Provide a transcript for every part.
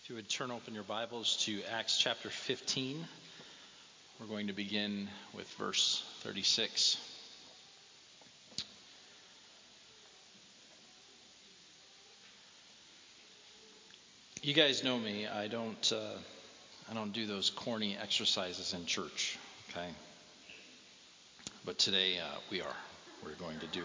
If you would turn open your Bibles to Acts chapter 15, we're going to begin with verse 36. You guys know me. I don't do those corny exercises in church, okay? But today we're going to do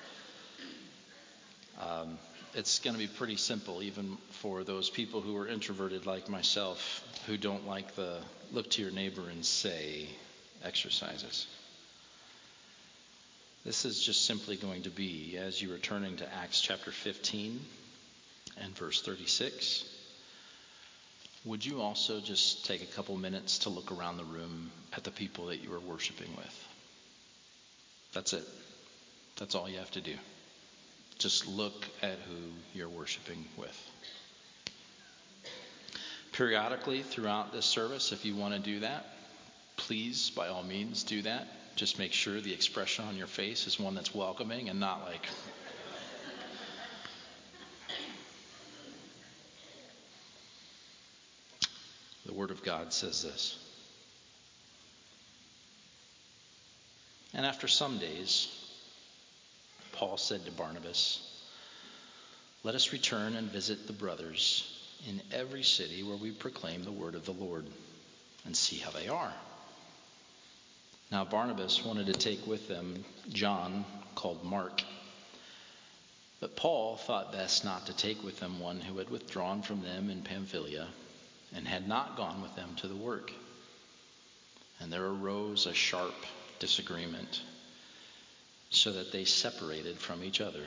one. It's going to be pretty simple, even for those people who are introverted like myself, who don't like the look to your neighbor and say exercises. This is just simply going to be, as you are turning to Acts chapter 15 and verse 36, would you also just take a couple minutes to look around the room at the people that you are worshiping with? That's it. That's all you have to do. Just look at who you're worshiping with. Periodically throughout this service, if you want to do that, please, by all means, do that. Just make sure the expression on your face is one that's welcoming and not like... The Word of God says this. And after some days, Paul said to Barnabas, "Let us return and visit the brothers in every city where we proclaim the word of the Lord and see how they are." Now Barnabas wanted to take with them John, called Mark. But Paul thought best not to take with them one who had withdrawn from them in Pamphylia and had not gone with them to the work. And there arose a sharp disagreement, so that they separated from each other.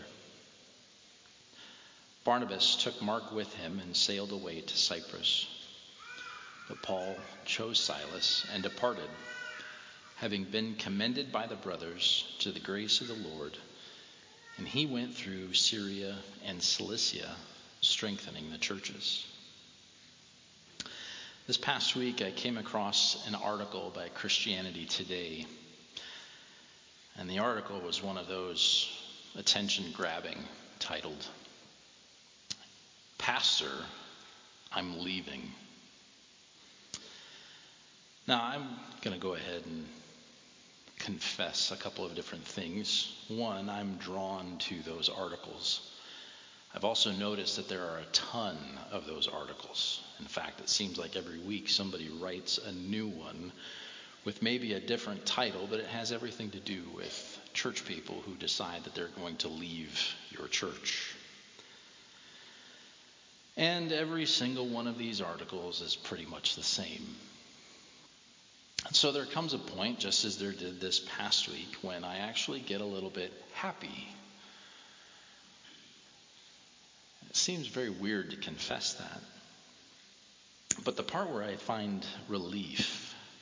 Barnabas took Mark with him and sailed away to Cyprus. But Paul chose Silas and departed, having been commended by the brothers to the grace of the Lord. And he went through Syria and Cilicia, strengthening the churches. This past week, I came across an article by Christianity Today. And the article was one of those attention-grabbing, titled, "Pastor, I'm Leaving." Now, I'm going to go ahead and confess a couple of different things. One, I'm drawn to those articles. I've also noticed that there are a ton of those articles. In fact, it seems like every week somebody writes a new one with maybe a different title, but it has everything to do with church people who decide that they're going to leave your church. And every single one of these articles is pretty much the same. And so there comes a point, just as there did this past week, when I actually get a little bit happy. It seems very weird to confess that. But the part where I find relief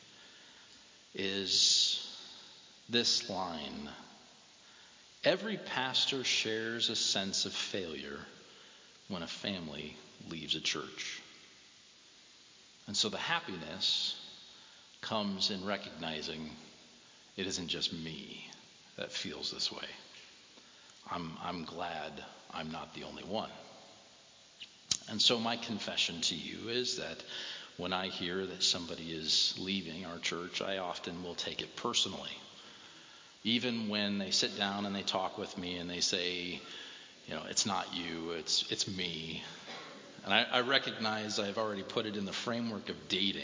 is this line: every pastor shares a sense of failure when a family leaves a church. And so the happiness comes in recognizing it isn't just me that feels this way. I'm glad I'm not the only one. And so my confession to you is that when I hear that somebody is leaving our church, I often will take it personally. Even when they sit down and they talk with me and they say, it's not you, it's me. And I recognize I've already put it in the framework of dating.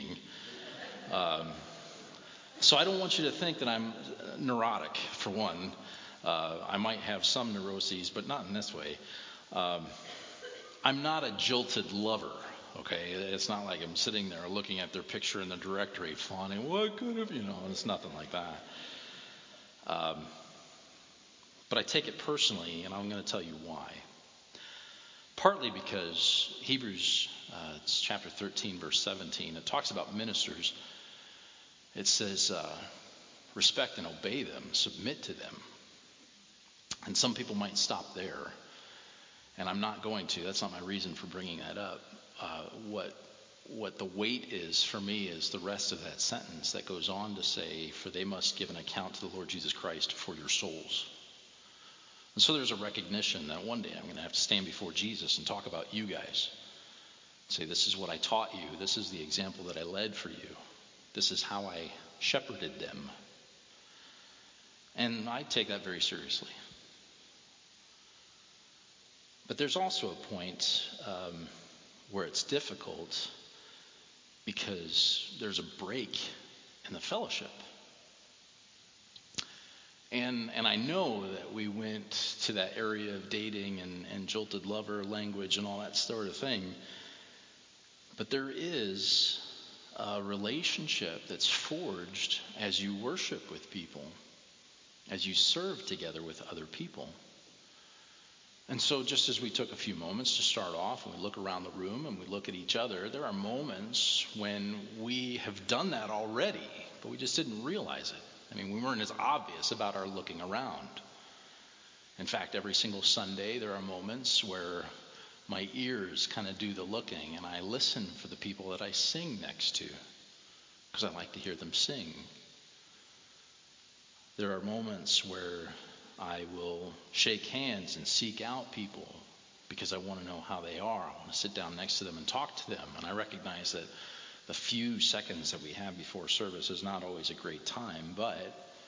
So I don't want you to think that I'm neurotic, for one. I might have some neuroses, but not in this way. I'm not a jilted lover. Okay, it's not like I'm sitting there looking at their picture in the directory fawning, what could have, it's nothing like that. But I take it personally, and I'm going to tell you why. Partly because Hebrews it's chapter 13, verse 17, it talks about ministers. It says, respect and obey them, submit to them. And some people might stop there, and I'm not going to. That's not my reason for bringing that up. What the weight is for me is the rest of that sentence that goes on to say, for they must give an account to the Lord Jesus Christ for your souls. And so there's a recognition that one day I'm going to have to stand before Jesus and talk about you guys. Say, this is what I taught you. This is the example that I led for you. This is how I shepherded them. And I take that very seriously. But there's also a point where it's difficult because there's a break in the fellowship. And I know that we went to that area of dating and jilted lover language and all that sort of thing. But there is a relationship that's forged as you worship with people, as you serve together with other people. And so just as we took a few moments to start off and we look around the room and we look at each other, there are moments when we have done that already, but we just didn't realize it. I mean, we weren't as obvious about our looking around. In fact, every single Sunday there are moments where my ears kind of do the looking and I listen for the people that I sing next to because I like to hear them sing. There are moments where I will shake hands and seek out people because I want to know how they are. I want to sit down next to them and talk to them. And I recognize that the few seconds that we have before service is not always a great time, but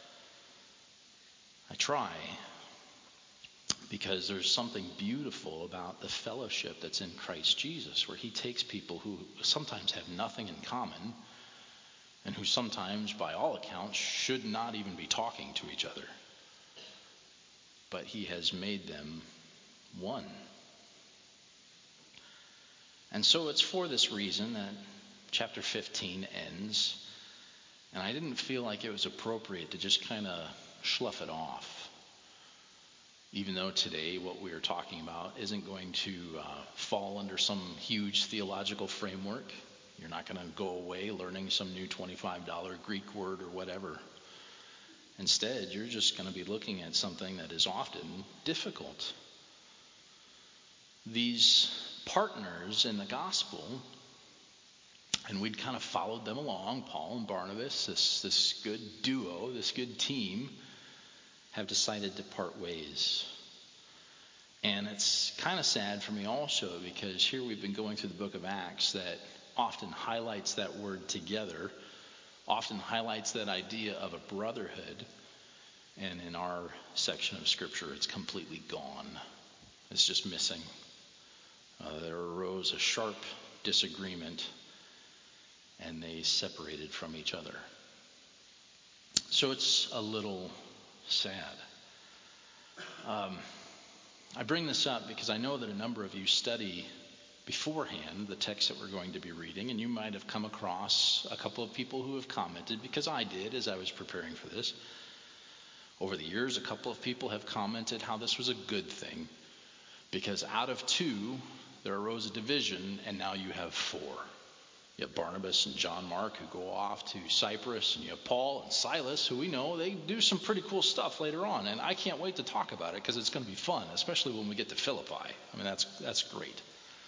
I try because there's something beautiful about the fellowship that's in Christ Jesus, where he takes people who sometimes have nothing in common and who sometimes, by all accounts, should not even be talking to each other. But he has made them one. And so it's for this reason that chapter 15 ends, and I didn't feel like it was appropriate to just kind of slough it off. Even though today what we are talking about isn't going to fall under some huge theological framework. You're not going to go away learning some new $25 Greek word or whatever. Instead, you're just going to be looking at something that is often difficult. These partners in the gospel, and we'd kind of followed them along, Paul and Barnabas, this good duo, this good team, have decided to part ways. And it's kind of sad for me also because here we've been going through the book of Acts that often highlights that word together, often highlights that idea of a brotherhood. And in our section of Scripture, it's completely gone. It's just missing. There arose a sharp disagreement, and they separated from each other. So it's a little sad. I bring this up because I know that a number of you study beforehand the text that we're going to be reading, and you might have come across a couple of people who have commented, because I did as I was preparing for this. Over the years, a couple of people have commented how this was a good thing, because out of two, there arose a division, and now you have four. You have Barnabas and John Mark, who go off to Cyprus, and you have Paul and Silas, who we know they do some pretty cool stuff later on, and I can't wait to talk about it because it's going to be fun, especially when we get to Philippi. I mean, that's great.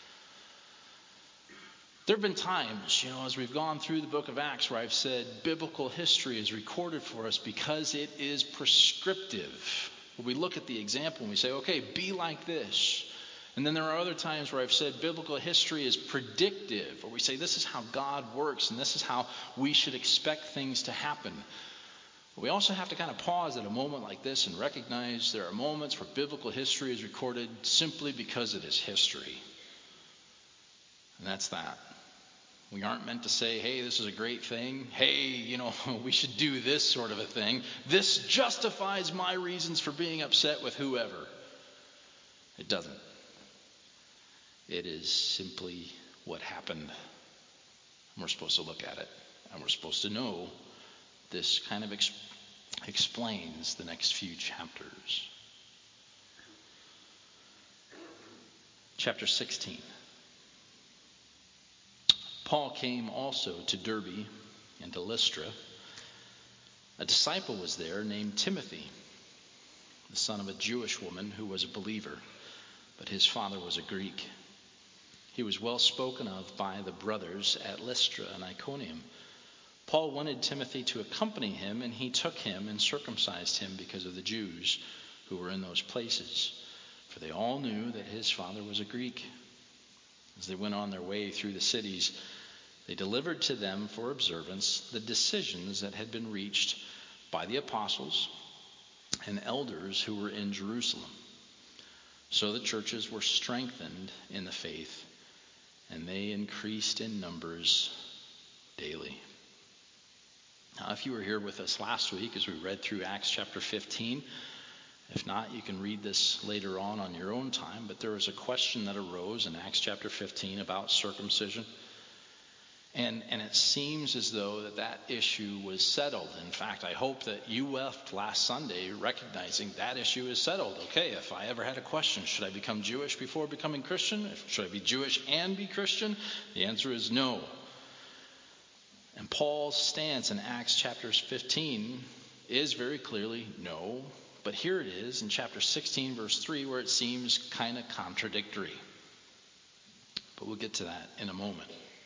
There have been times, as we've gone through the book of Acts, where I've said biblical history is recorded for us because it is prescriptive. We look at the example and we say, okay, be like this. And then there are other times where I've said biblical history is predictive, or we say this is how God works and this is how we should expect things to happen. But we also have to kind of pause at a moment like this and recognize there are moments where biblical history is recorded simply because it is history. And that's that. We aren't meant to say, hey, this is a great thing. Hey, we should do this sort of a thing. This justifies my reasons for being upset with whoever. It doesn't. It is simply what happened. And we're supposed to look at it. And we're supposed to know this kind of explains the next few chapters. Chapter 16. Paul came also to Derbe and to Lystra. A disciple was there named Timothy, the son of a Jewish woman who was a believer, but his father was a Greek. He was well spoken of by the brothers at Lystra and Iconium. Paul wanted Timothy to accompany him, and he took him and circumcised him because of the Jews who were in those places, for they all knew that his father was a Greek. As they went on their way through the cities, they delivered to them for observance the decisions that had been reached by the apostles and elders who were in Jerusalem. So the churches were strengthened in the faith, and they increased in numbers daily. Now, if you were here with us last week as we read through Acts chapter 15, if not, you can read this later on your own time, but there was a question that arose in Acts chapter 15 about circumcision. And it seems as though that issue was settled. In fact, I hope that you left last Sunday recognizing that issue is settled. Okay, if I ever had a question, should I become Jewish before becoming Christian? Should I be Jewish and be Christian? The answer is no. And Paul's stance in Acts chapter 15 is very clearly no. But here it is in chapter 16, verse 3, where it seems kind of contradictory. But we'll get to that in a moment.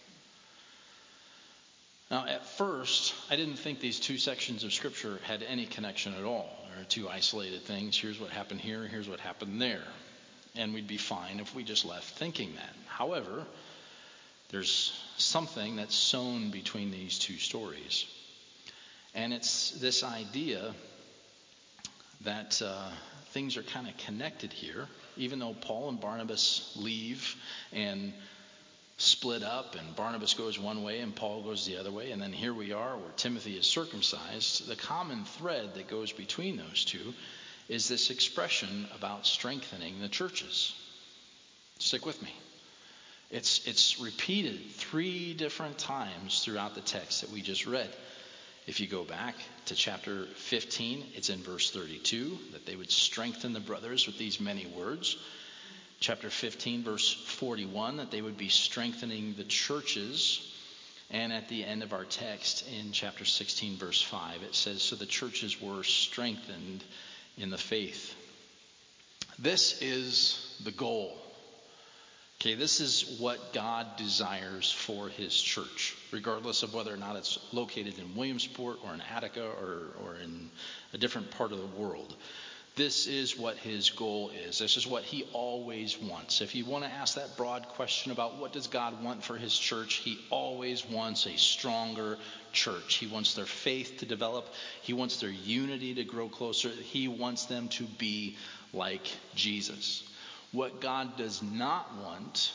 Now, at first, I didn't think these two sections of Scripture had any connection at all. There are two isolated things. Here's what happened here, here's what happened there. And we'd be fine if we just left thinking that. However, there's something that's sewn between these two stories. And it's this idea that things are kind of connected here. Even though Paul and Barnabas leave and split up, and Barnabas goes one way and Paul goes the other way, and then here we are where Timothy is circumcised, the common thread that goes between those two is this expression about strengthening the churches. Stick with me. It's repeated 3 different times throughout the text that we just read. If you go back to chapter 15, it's in verse 32 that they would strengthen the brothers with these many words. Chapter 15, verse 41, that they would be strengthening the churches. And at the end of our text in chapter 16, verse 5, it says, so the churches were strengthened in the faith. This is the goal. Okay, this is what God desires for his church, regardless of whether or not it's located in Williamsport or in Attica or in a different part of the world. This is what his goal is. This is what he always wants. If you want to ask that broad question about what does God want for his church, he always wants a stronger church. He wants their faith to develop. He wants their unity to grow closer. He wants them to be like Jesus. What God does not want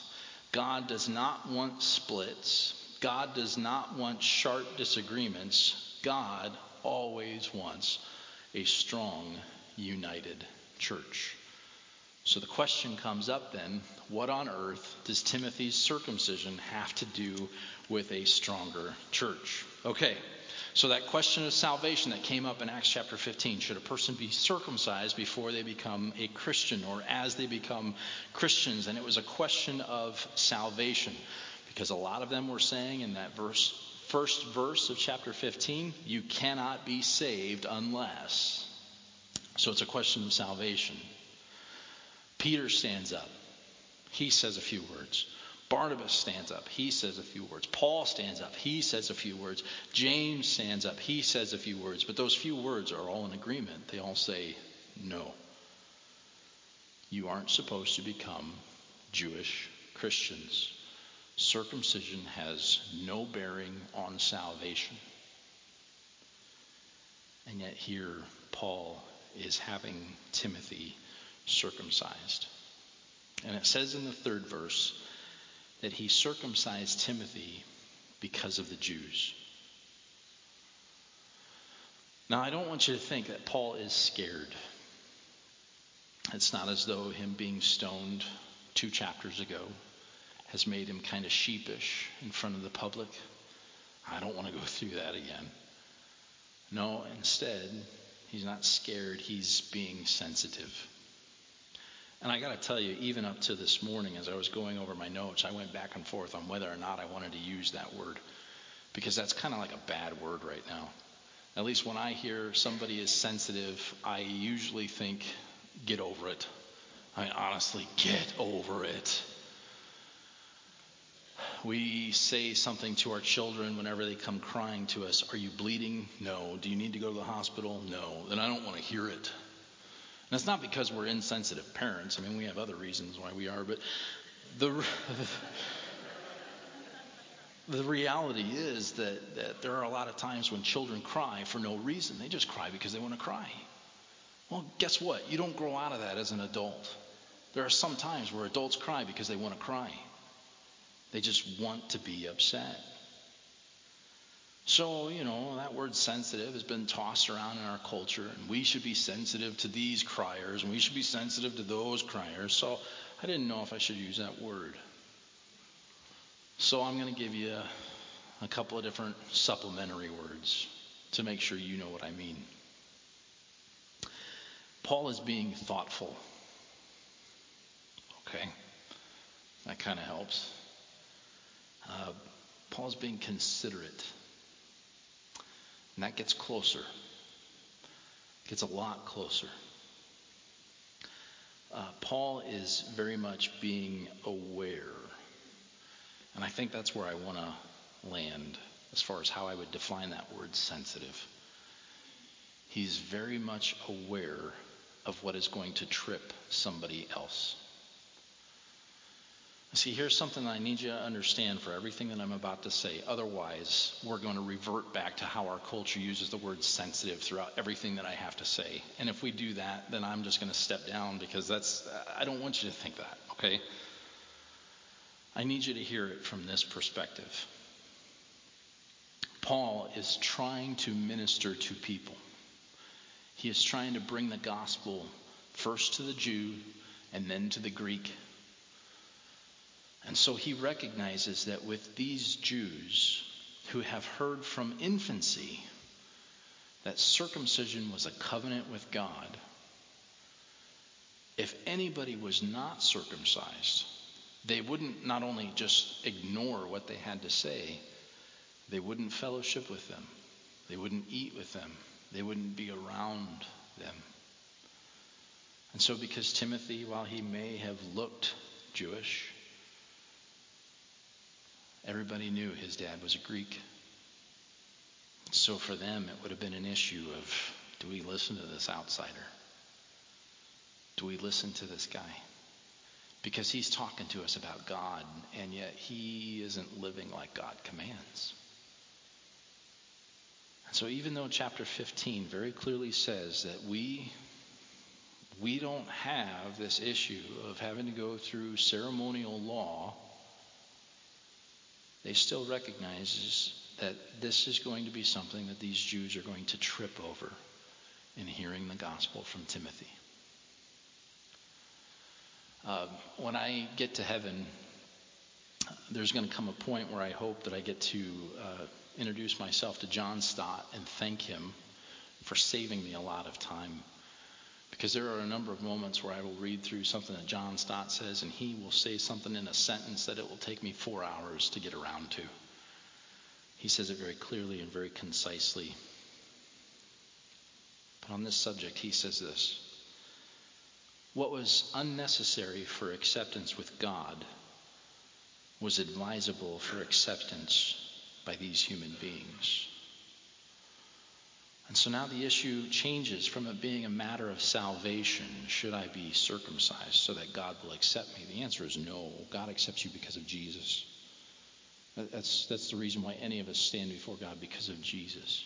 splits. God does not want sharp disagreements. God always wants a strong, united church. So the question comes up then, what on earth does Timothy's circumcision have to do with a stronger church? Okay, so that question of salvation that came up in Acts chapter 15, should a person be circumcised before they become a Christian or as they become Christians? And it was a question of salvation, because a lot of them were saying in that first verse of chapter 15, you cannot be saved unless. So it's a question of salvation. Peter stands up. He says a few words. Barnabas stands up. He says a few words. Paul stands up. He says a few words. James stands up. He says a few words. But those few words are all in agreement. They all say, no. You aren't supposed to become Jewish Christians. Circumcision has no bearing on salvation. And yet here, Paul is having Timothy circumcised. And it says in the 3rd verse that he circumcised Timothy because of the Jews. Now, I don't want you to think that Paul is scared. It's not as though him being stoned 2 chapters ago has made him kind of sheepish in front of the public. I don't want to go through that again. No, instead, he's not scared. He's being sensitive. And I got to tell you, even up to this morning, as I was going over my notes, I went back and forth on whether or not I wanted to use that word, because that's kind of like a bad word right now. At least when I hear somebody is sensitive, I usually think, get over it. I mean, honestly, get over it. We say something to our children whenever they come crying to us. Are you bleeding? No. Do you need to go to the hospital? No. Then I don't want to hear it. And it's not because we're insensitive parents. I mean, we have other reasons why we are, but The the reality is that there are a lot of times when children cry for no reason. They just cry because they want to cry. Well, guess what? You don't grow out of that as an adult. There are some times where adults cry because they want to cry. They just want to be upset. So, that word sensitive has been tossed around in our culture, and we should be sensitive to these criers, and we should be sensitive to those criers. So I didn't know if I should use that word. So I'm going to give you a couple of different supplementary words to make sure you know what I mean. Paul is being thoughtful. Okay, that kind of helps. Paul's being considerate. And that gets closer. Gets a lot closer. Paul is very much being aware. And I think that's where I want to land as far as how I would define that word sensitive. He's very much aware of what is going to trip somebody else. See, here's something I need you to understand for everything that I'm about to say. Otherwise, we're going to revert back to how our culture uses the word sensitive throughout everything that I have to say. And if we do that, then I'm just going to step down because I don't want you to think that, okay? I need you to hear it from this perspective. Paul is trying to minister to people. He is trying to bring the gospel first to the Jew and then to the Greek. And so he recognizes that with these Jews who have heard from infancy that circumcision was a covenant with God, if anybody was not circumcised, they wouldn't not only just ignore what they had to say, they wouldn't fellowship with them. They wouldn't eat with them. They wouldn't be around them. And so because Timothy, while he may have looked Jewish, everybody knew his dad was a Greek. So for them, it would have been an issue of, do we listen to this outsider? Do we listen to this guy? Because he's talking to us about God, and yet he isn't living like God commands. And so even though chapter 15 very clearly says that we don't have this issue of having to go through ceremonial law, they still recognize that this is going to be something that these Jews are going to trip over in hearing the gospel from Timothy. When I get to heaven, there's going to come a point where I hope that I get to introduce myself to John Stott and thank him for saving me a lot of time. Because there are a number of moments where I will read through something that John Stott says, and he will say something in a sentence that it will take me 4 hours to get around to. He says it very clearly and very concisely. But on this subject, he says this: what was unnecessary for acceptance with God was advisable for acceptance by these human beings. And so now the issue changes from it being a matter of salvation. Should I be circumcised so that God will accept me? The answer is no. God accepts you because of Jesus. That's the reason why any of us stand before God, because of Jesus.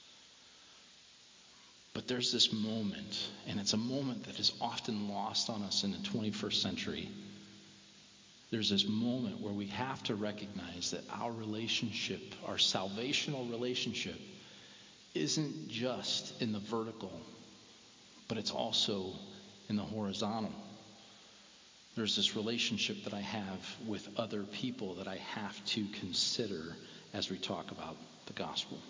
But there's this moment, and it's a moment that is often lost on us in the 21st century. There's this moment where we have to recognize that our relationship, our salvational relationship, isn't just in the vertical, but it's also in the horizontal. There's this relationship that I have with other people that I have to consider as we talk about the gospel.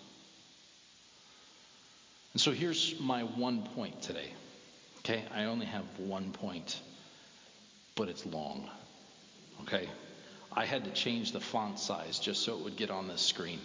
And so here's my one point today. Okay, I only have one point, but it's long. Okay, I had to change the font size just so it would get on this screen.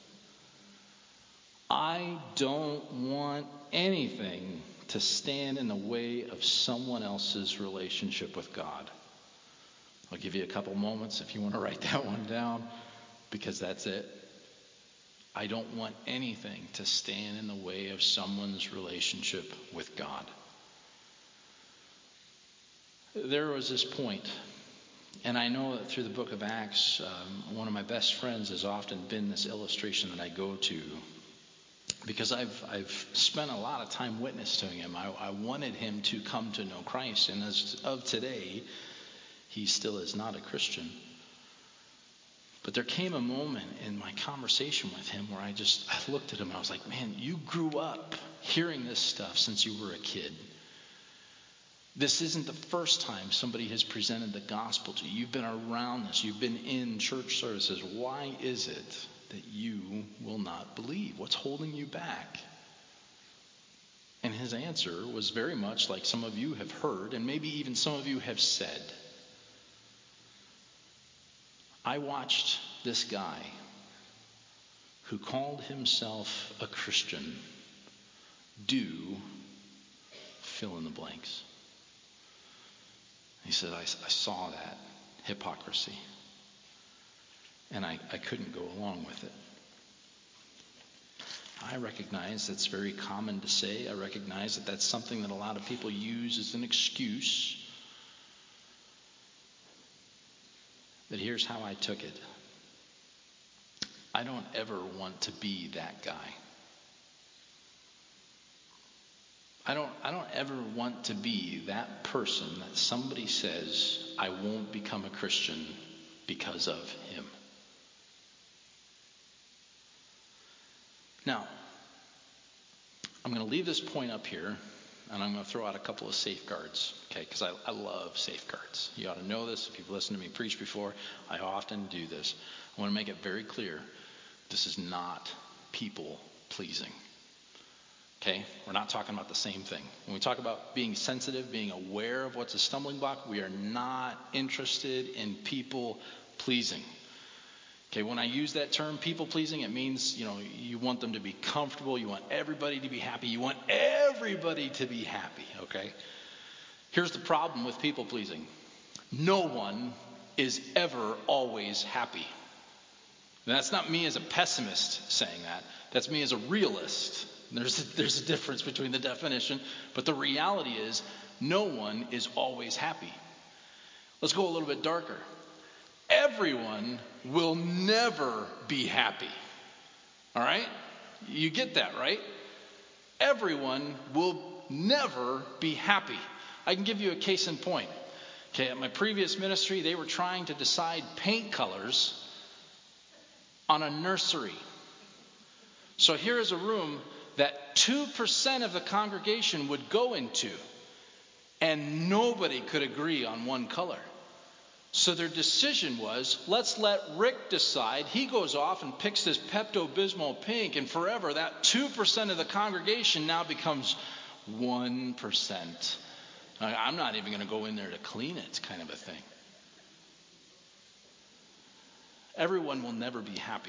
I don't want anything to stand in the way of someone else's relationship with God. I'll give you a couple moments if you want to write that one down, because that's it. I don't want anything to stand in the way of someone's relationship with God. There was this point And I know that through the book of Acts, one of my best friends has often been this illustration that I go to, because I've spent a lot of time witnessing him. I wanted him to come to know Christ, and as of today, he still is not a Christian. But there came a moment in my conversation with him where I looked at him and I was like, man, you grew up hearing this stuff since you were a kid. This isn't the first time somebody has presented the gospel to you. You've been around this. You've been in church services. Why is it that you will not believe? What's holding you back? And his answer was very much like some of you have heard, and maybe even some of you have said. I watched this guy who called himself a Christian do fill in the blanks. He said, I saw that hypocrisy, and I couldn't go along with it. I recognize that's very common to say. I recognize that that's something that a lot of people use as an excuse. But here's how I took it. I don't ever want to be that guy. I don't ever want to be that person that somebody says, I won't become a Christian because of him. Now, I'm going to leave this point up here, and I'm going to throw out a couple of safeguards, okay? Because I love safeguards. You ought to know this. If you've listened to me preach before, I often do this. I want to make it very clear. This is not people pleasing. Okay? We're not talking about the same thing. When we talk about being sensitive, being aware of what's a stumbling block, we are not interested in people pleasing. Okay, when I use that term, people pleasing, it means, you want them to be comfortable, you want everybody to be happy, you want everybody to be happy, okay? Here's the problem with people pleasing. No one is ever always happy. And that's not me as a pessimist saying that. That's me as a realist. There's a difference between the definition, but the reality is no one is always happy. Let's go a little bit darker. Everyone will never be happy. All right? You get that, right? Everyone will never be happy. I can give you a case in point. Okay, at my previous ministry, they were trying to decide paint colors on a nursery. So here is a room that 2% of the congregation would go into, and nobody could agree on one color. So their decision was, let's let Rick decide. He goes off and picks this Pepto-Bismol pink, and forever that 2% of the congregation now becomes 1%. I'm not even going to go in there to clean it, kind of a thing. Everyone will never be happy.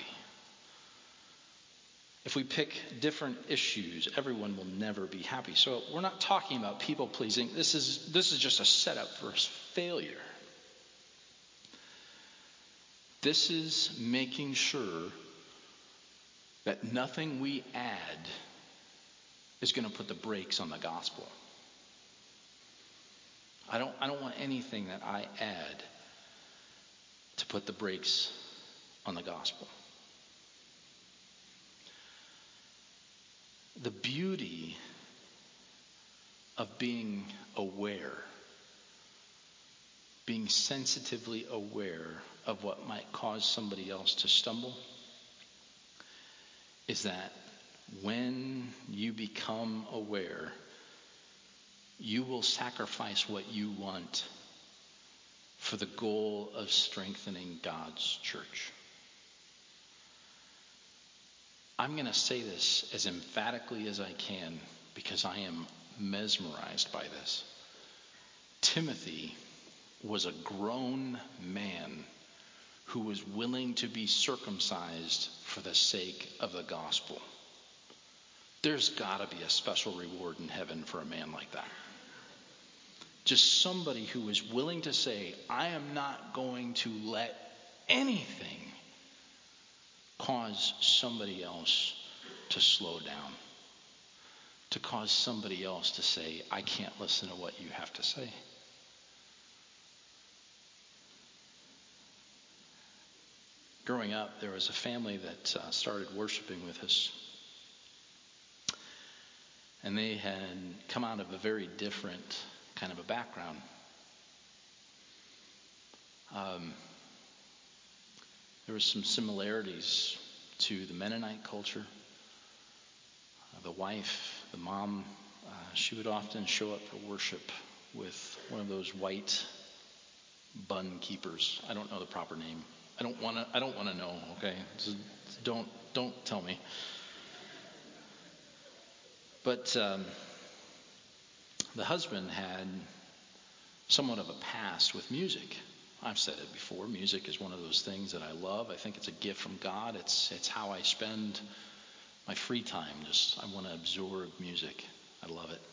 If we pick different issues, everyone will never be happy. So we're not talking about people pleasing. This is just a setup for failure. This is making sure that nothing we add is going to put the brakes on the gospel. I don't want anything that I add to put the brakes on the gospel. The beauty of being aware, being sensitively aware of what might cause somebody else to stumble, is that when you become aware, you will sacrifice what you want for the goal of strengthening God's church. I'm going to say this as emphatically as I can because I am mesmerized by this. Timothy was a grown man who was willing to be circumcised for the sake of the gospel. There's got to be a special reward in heaven for a man like that. Just somebody who is willing to say, I am not going to let anything cause somebody else to slow down, to cause somebody else to say, I can't listen to what you have to say. growing up, there was a family that started worshiping with us. And they had come out of a very different kind of a background. There were some similarities to the Mennonite culture. The wife, the mom, she would often show up for worship with one of those white bun keepers. I don't know the proper name. I don't want to know. Okay, just don't tell me. But the husband had somewhat of a past with music. I've said it before. Music is one of those things that I love. I think it's a gift from God. It's how I spend my free time. I want to absorb music. I love it.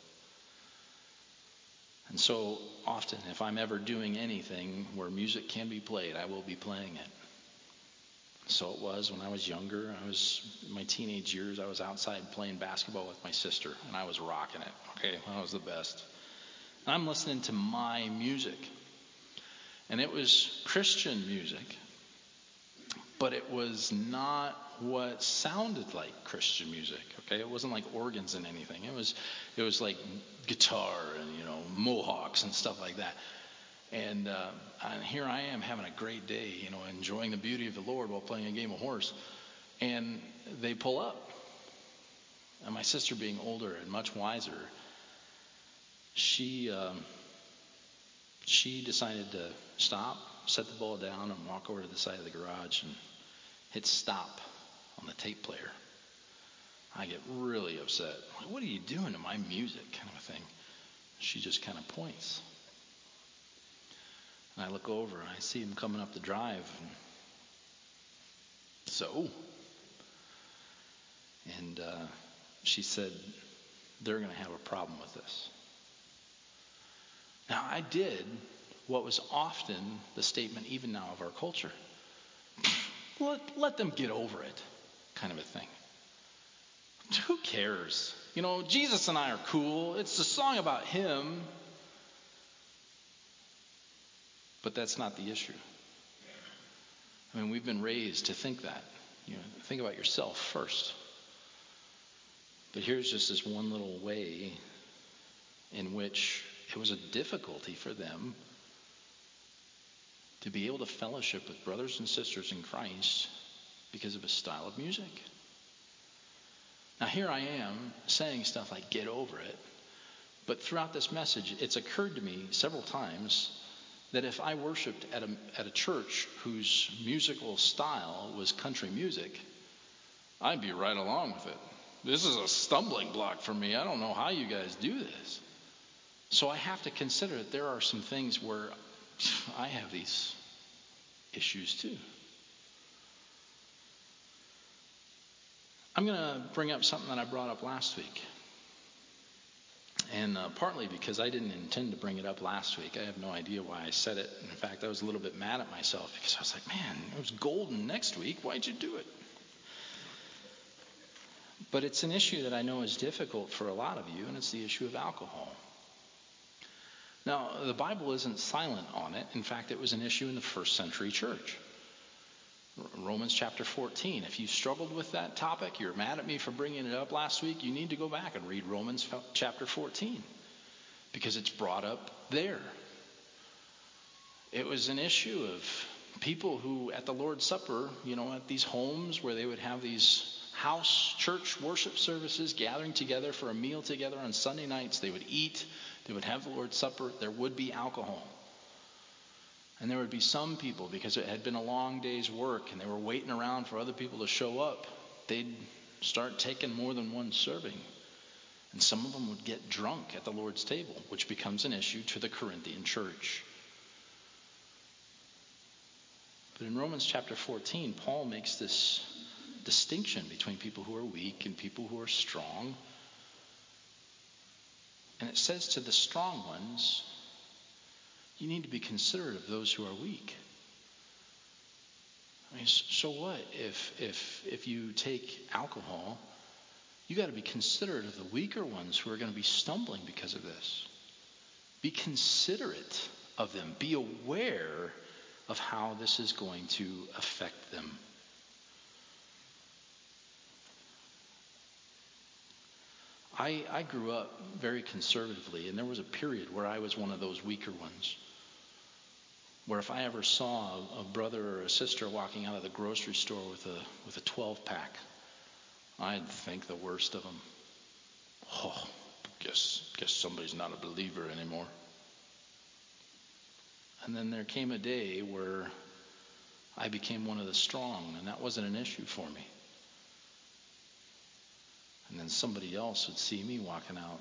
And so often, if I'm ever doing anything where music can be played, I will be playing it. So it was when I was younger. In my teenage years, I was outside playing basketball with my sister, and I was rocking it. Okay, I was the best. And I'm listening to my music. And it was Christian music, but it was not what sounded like Christian music. Okay, it wasn't like organs and anything. It was like guitar and mohawks and stuff like that. And here I am having a great day, enjoying the beauty of the Lord while playing a game of horse. And they pull up, and my sister, being older and much wiser, she decided to stop, set the ball down, and walk over to the side of the garage and hit stop on the tape player. I get really upset. Like, what are you doing to my music, kind of a thing? She just kind of points. And I look over and I see him coming up the drive. And she said, they're going to have a problem with this. Now, I did what was often the statement even now of our culture. Let them get over it, kind of a thing. Who cares? Jesus and I are cool. It's a song about him. But that's not the issue. I mean, we've been raised to think that. Think about yourself first. But here's just this one little way in which it was a difficulty for them to be able to fellowship with brothers and sisters in Christ because of a style of music. Now here I am saying stuff like get over it, but throughout this message it's occurred to me several times that if I worshiped at a church whose musical style was country music, I'd be right along with it. This is a stumbling block for me. I don't know how you guys do this. So I have to consider that there are some things where I have these issues too. I'm going to bring up something that I brought up last week. And partly because I didn't intend to bring it up last week. I have no idea why I said it. In fact, I was a little bit mad at myself because I was like, man, it was golden next week. Why'd you do it? But it's an issue that I know is difficult for a lot of you, and it's the issue of alcohol. Now, the Bible isn't silent on it. In fact, it was an issue in the first century church. Romans chapter 14. If you struggled with that topic, you're mad at me for bringing it up last week, you need to go back and read Romans chapter 14 because it's brought up there. It was an issue of people who at the Lord's Supper, at these homes where they would have these house church worship services, gathering together for a meal together on Sunday nights. They would eat, they would have the Lord's Supper, there would be alcohol. And there would be some people, because it had been a long day's work and they were waiting around for other people to show up, they'd start taking more than one serving. And some of them would get drunk at the Lord's table, which becomes an issue to the Corinthian church. But in Romans chapter 14, Paul makes this distinction between people who are weak and people who are strong. And it says to the strong ones, you need to be considerate of those who are weak. I mean, so what if you take alcohol? You got to be considerate of the weaker ones who are going to be stumbling because of this. Be considerate of them. Be aware of how this is going to affect them. I grew up very conservatively, and there was a period where I was one of those weaker ones, where if I ever saw a brother or a sister walking out of the grocery store with a 12-pack, I'd think the worst of them. Oh, guess somebody's not a believer anymore. And then there came a day where I became one of the strong, and that wasn't an issue for me. And then somebody else would see me walking out.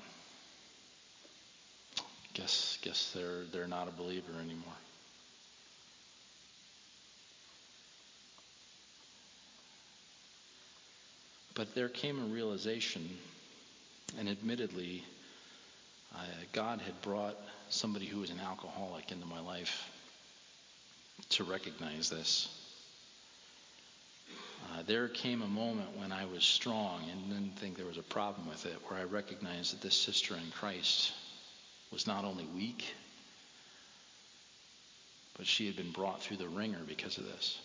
Guess they're not a believer anymore. But there came a realization, and admittedly, God had brought somebody who was an alcoholic into my life to recognize this. There came a moment when I was strong and didn't think there was a problem with it, where I recognized that this sister in Christ was not only weak, but she had been brought through the ringer because of this.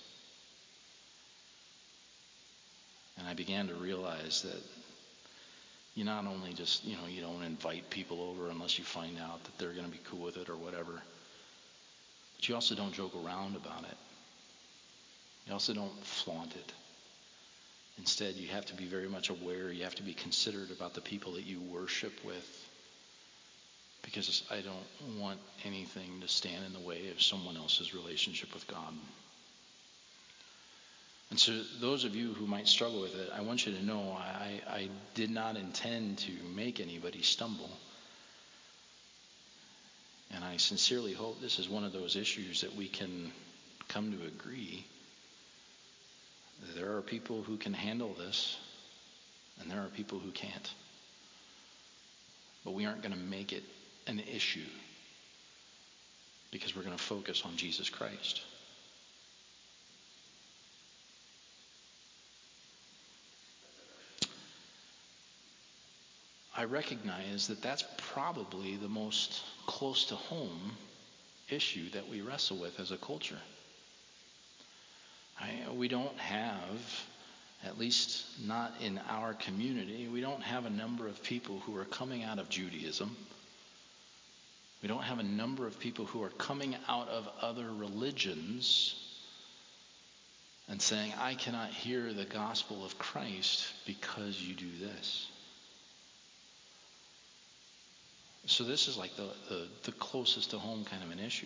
And I began to realize that you not only just, you don't invite people over unless you find out that they're going to be cool with it or whatever, but you also don't joke around about it. You also don't flaunt it. Instead, you have to be very much aware. You have to be considerate about the people that you worship with, because I don't want anything to stand in the way of someone else's relationship with God. And so those of you who might struggle with it, I want you to know I did not intend to make anybody stumble. And I sincerely hope this is one of those issues that we can come to agree. There are people who can handle this, and there are people who can't. But we aren't going to make it an issue, because we're going to focus on Jesus Christ. I recognize that that's probably the most close to home issue that we wrestle with as a culture. We don't have, at least not in our community, we don't have a number of people who are coming out of Judaism. We don't have a number of people who are coming out of other religions and saying, I cannot hear the gospel of Christ because you do this. So this is like the closest to home kind of an issue.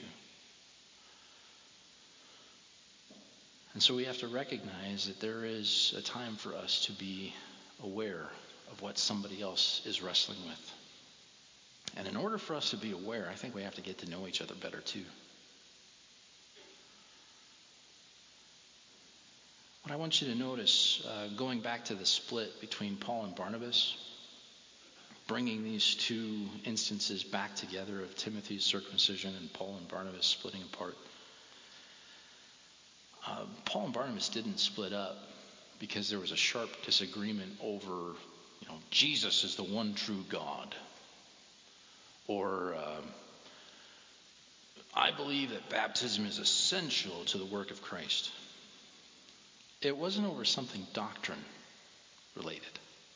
And so we have to recognize that there is a time for us to be aware of what somebody else is wrestling with. And in order for us to be aware, I think we have to get to know each other better too. What I want you to notice, going back to the split between Paul and Barnabas, bringing these two instances back together of Timothy's circumcision and Paul and Barnabas splitting apart. Paul and Barnabas didn't split up because there was a sharp disagreement over, Jesus is the one true God. Or I believe that baptism is essential to the work of Christ. It wasn't over something doctrine related.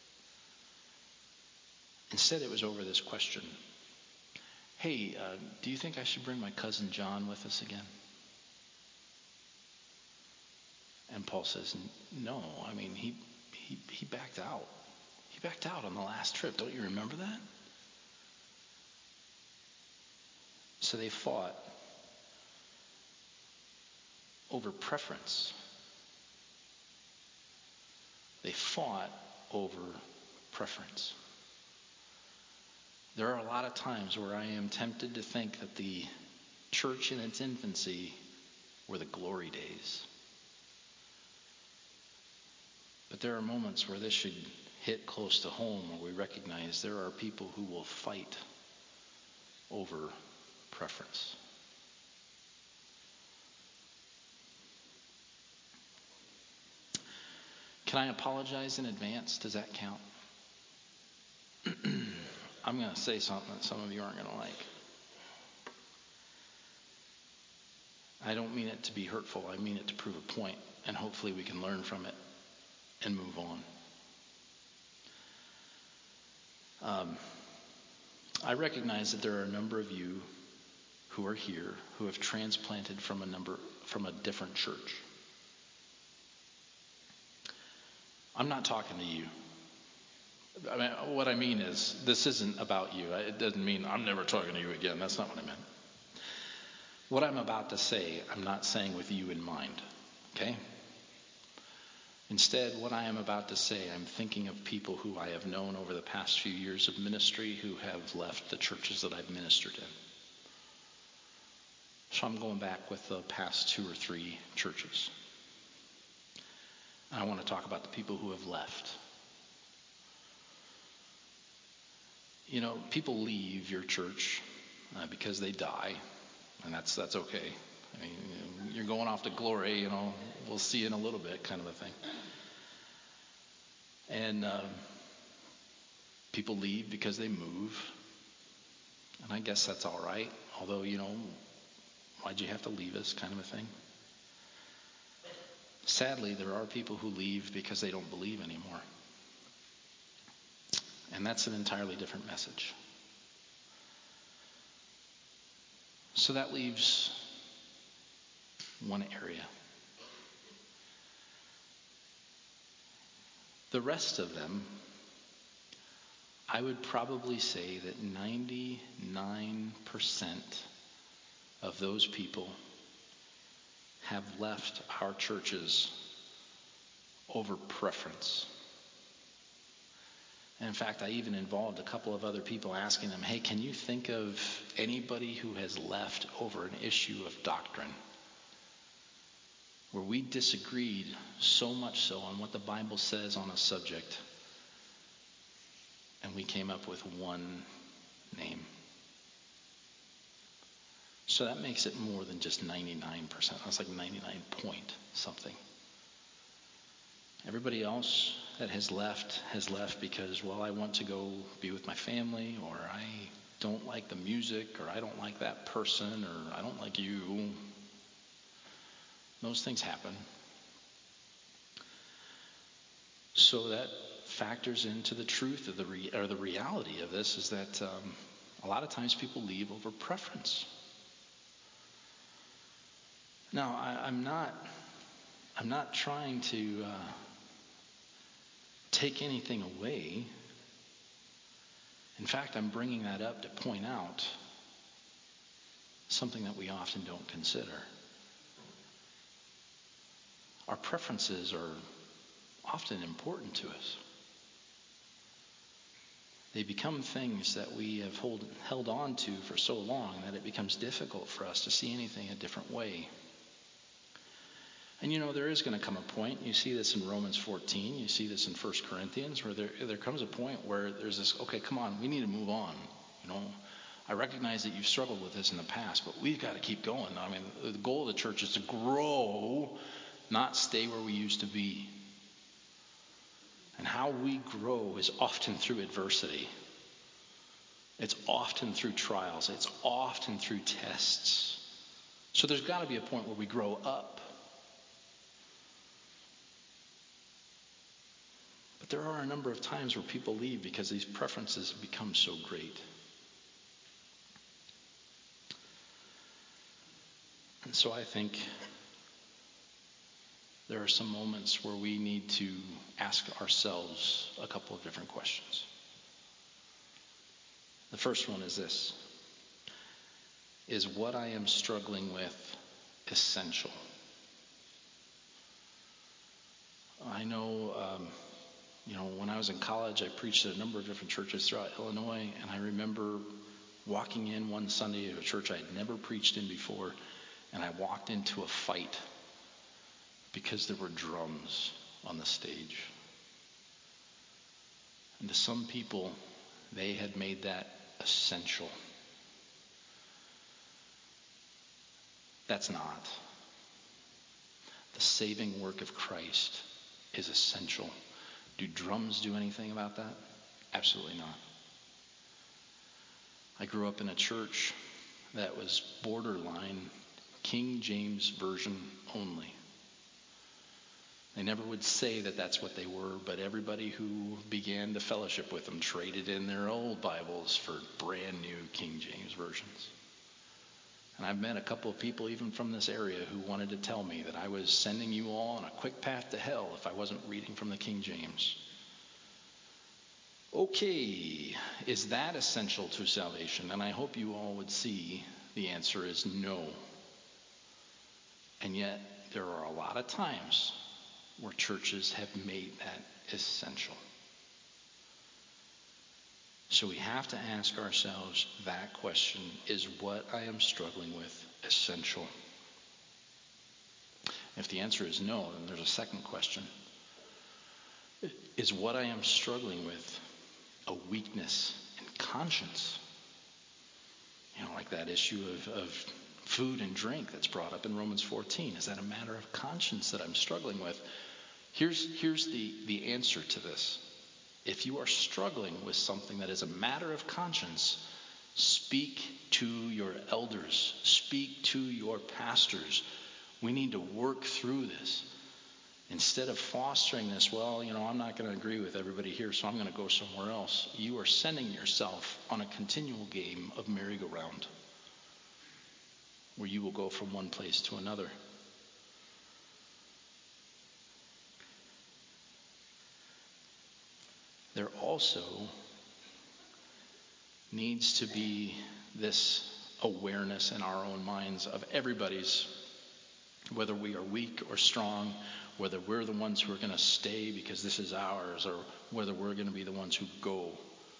Instead, it was over this question. Hey, do you think I should bring my cousin John with us again? And Paul says, no. I mean, he backed out. He backed out on the last trip. Don't you remember that? So they fought over preference. They fought over preference. There are a lot of times where I am tempted to think that the church in its infancy were the glory days. But there are moments where this should hit close to home, where we recognize there are people who will fight over preference. Can I apologize in advance? Does that count? I'm going to say something that some of you aren't going to like. I don't mean it to be hurtful. I mean it to prove a point, and hopefully we can learn from it and move on. I recognize that there are a number of you who are here who have transplanted from a different church. I'm not talking to you. I mean, what I mean is, this isn't about you. It doesn't mean I'm never talking to you again. That's not what I meant. What I'm about to say, I'm not saying with you in mind, okay? Instead, what I am about to say, I'm thinking of people who I have known over the past few years of ministry who have left the churches that I've ministered in. So I'm going back with the past 2 or 3 churches. And I want to talk about the people who have left. You know, people leave your church because they die, and that's okay. I mean, you're going off to glory, we'll see you in a little bit, kind of a thing. And people leave because they move, and I guess that's all right. Although, why'd you have to leave us, kind of a thing. Sadly, there are people who leave because they don't believe anymore. And that's an entirely different message. So that leaves one area. The rest of them, I would probably say that 99% of those people have left our churches over preference. And in fact, I even involved a couple of other people asking them, hey, can you think of anybody who has left over an issue of doctrine where we disagreed so much so on what the Bible says on a subject, and we came up with one name? So that makes it more than just 99%. That's like 99 point something. Everybody else that has left because, well, I want to go be with my family, or I don't like the music, or I don't like that person, or I don't like you. Those things happen. So that factors into the truth of the reality of this is that a lot of times people leave over preference. Now, I'm not trying to take anything away. In fact, I'm bringing that up to point out something that we often don't consider. Our preferences are often important to us. They become things that we have held on to for so long that it becomes difficult for us to see anything a different way. And there is going to come a point, you see this in Romans 14, you see this in 1 Corinthians, where there comes a point where there's this, okay, come on, we need to move on. I recognize that you've struggled with this in the past, but we've got to keep going. I mean, the goal of the church is to grow, not stay where we used to be. And how we grow is often through adversity. It's often through trials. It's often through tests. So there's got to be a point where we grow up. But there are a number of times where people leave because these preferences have become so great. And so I think there are some moments where we need to ask ourselves a couple of different questions. The first one is this: is what I am struggling with essential? I know, when I was in college, I preached at a number of different churches throughout Illinois, and I remember walking in one Sunday at a church I had never preached in before, and I walked into a fight because there were drums on the stage. And to some people, they had made that essential. That's not. The saving work of Christ is essential. Do drums do anything about that? Absolutely not. I grew up in a church that was borderline King James Version only. They never would say that that's what they were, but everybody who began to fellowship with them traded in their old Bibles for brand new King James versions. And I've met a couple of people even from this area who wanted to tell me that I was sending you all on a quick path to hell if I wasn't reading from the King James. Okay, is that essential to salvation? And I hope you all would see the answer is no. And yet there are a lot of times where churches have made that essential. So we have to ask ourselves that question: is what I am struggling with essential? If the answer is no, then there's a second question. Is what I am struggling with a weakness in conscience? Like that issue of food and drink that's brought up in Romans 14. Is that a matter of conscience that I'm struggling with? Here's the answer to this. If you are struggling with something that is a matter of conscience, speak to your elders. Speak to your pastors. We need to work through this. Instead of fostering this, I'm not going to agree with everybody here, so I'm going to go somewhere else. You are sending yourself on a continual game of merry-go-round where you will go from one place to another. There also needs to be this awareness in our own minds of everybody's, whether we are weak or strong, whether we're the ones who are going to stay because this is ours, or whether we're going to be the ones who go.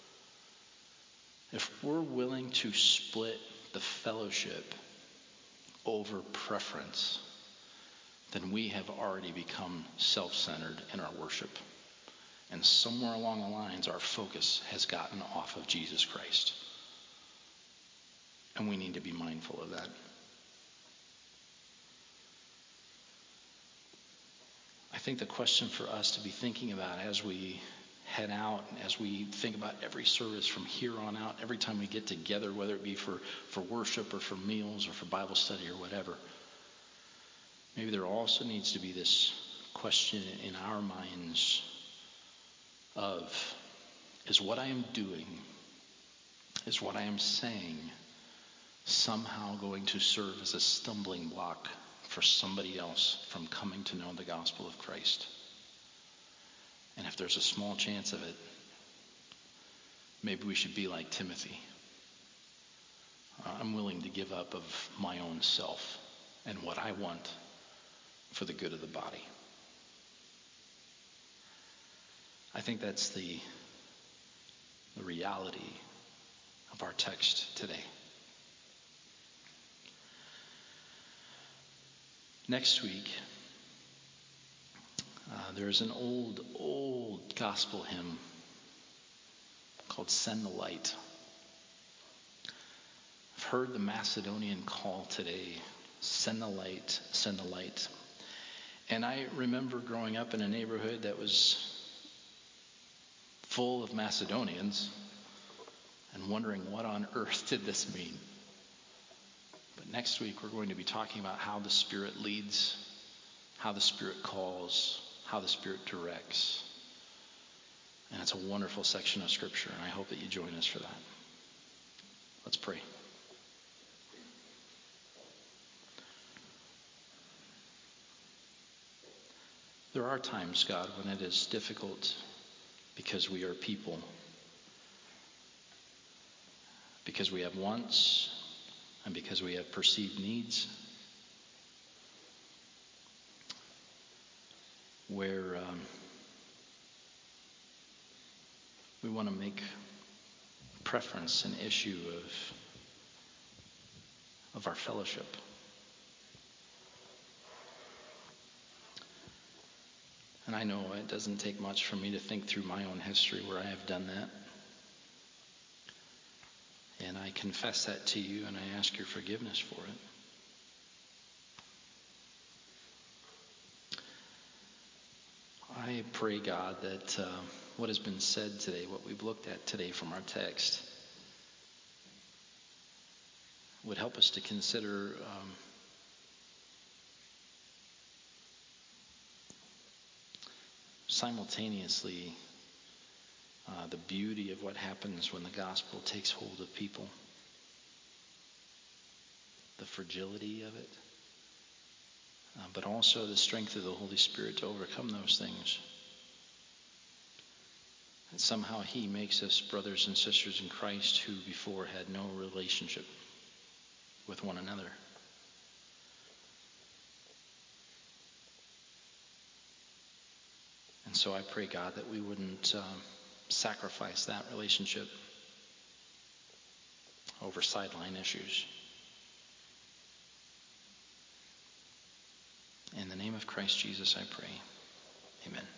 If we're willing to split the fellowship over preference, then we have already become self-centered in our worship. And somewhere along the lines, our focus has gotten off of Jesus Christ. And we need to be mindful of that. I think the question for us to be thinking about as we head out, as we think about every service from here on out, every time we get together, whether it be for worship or for meals or for Bible study or whatever, maybe there also needs to be this question in our minds of, is what I am doing, is what I am saying somehow going to serve as a stumbling block for somebody else from coming to know the gospel of Christ? And if there's a small chance of it, maybe we should be like Timothy. I'm willing to give up of my own self and what I want for the good of the body. I think that's the reality of our text today. Next week, there's an old gospel hymn called Send the Light. I've heard the Macedonian call today, send the light, send the light. And I remember growing up in a neighborhood that was full of Macedonians and wondering what on earth did this mean. But next week we're going to be talking about how the Spirit leads, how the Spirit calls, how the Spirit directs. And it's a wonderful section of Scripture, and I hope that you join us for that. Let's pray. There are times, God, when it is difficult because we are people, because we have wants, and because we have perceived needs, where we want to make preference an issue of our fellowship. And I know it doesn't take much for me to think through my own history where I have done that. And I confess that to you, and I ask your forgiveness for it. I pray, God, that what has been said today, what we've looked at today from our text, would help us to consider simultaneously the beauty of what happens when the gospel takes hold of people, the fragility of it, but also the strength of the Holy Spirit to overcome those things. And somehow he makes us brothers and sisters in Christ who before had no relationship with one another. And so I pray, God, that we wouldn't sacrifice that relationship over sideline issues. In the name of Christ Jesus, I pray. Amen.